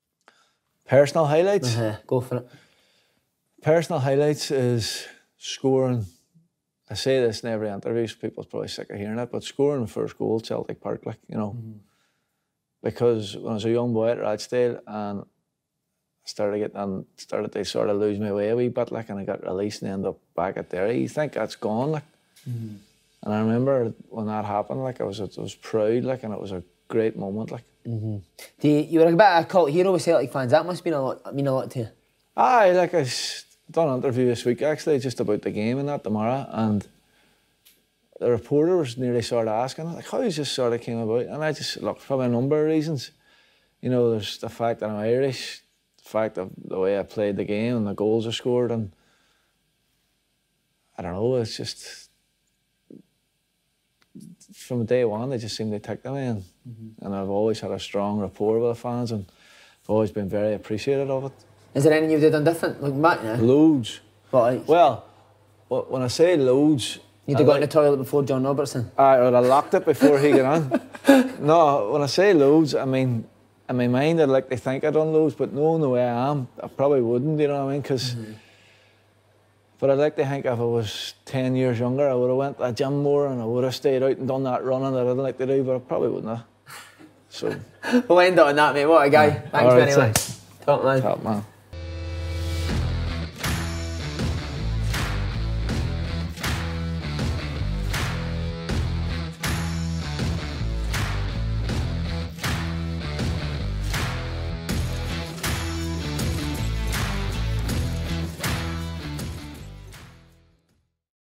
Personal highlights? Uh-huh. Go for it. Personal highlights is scoring. I say this in every interview, so people's probably sick of hearing it, but scoring the first goal at Celtic Park, like, you know, mm-hmm. because when I was a young boy at Rochdale and I started getting, and started to sort of lose my way a wee bit, like, and I got released and ended up back at Derry, you think that's gone, like. Mm-hmm. And I remember when that happened, like, I was, I was proud, like, and it was a great moment, like. Mm-hmm. Do you, you were a bit of a cult hero with Celtic fans. That must mean a lot, mean a lot to you. Aye, like, I done an interview this week actually just about the game and that tomorrow, and the reporter was nearly sort of asking, like, how does this sort of came about? And I just looked for a number of reasons. You know, there's the fact that I'm Irish, the fact of the way I played the game and the goals I scored, and I don't know, it's just from day one they just seemed to take to me, and, mm-hmm. and I've always had a strong rapport with the fans, and I've always been very appreciative of it. Is there anything you've done different, looking back now? Loads. What, like? Well, when I say loads, you'd have got in the toilet before John Robertson. I would have locked it before he got on. No, when I say loads, I mean, in my mind I'd like to think I'd done loads, but knowing the way I am, I probably wouldn't, you know what I mean? Because mm-hmm. But I'd like to think if I was ten years younger, I would have went to the gym more and I would have stayed out and done that running that I'd like to do, but I probably wouldn't have. So we'll end it on that, mate. What a guy. Thanks right, very so. much. Top man. Top man.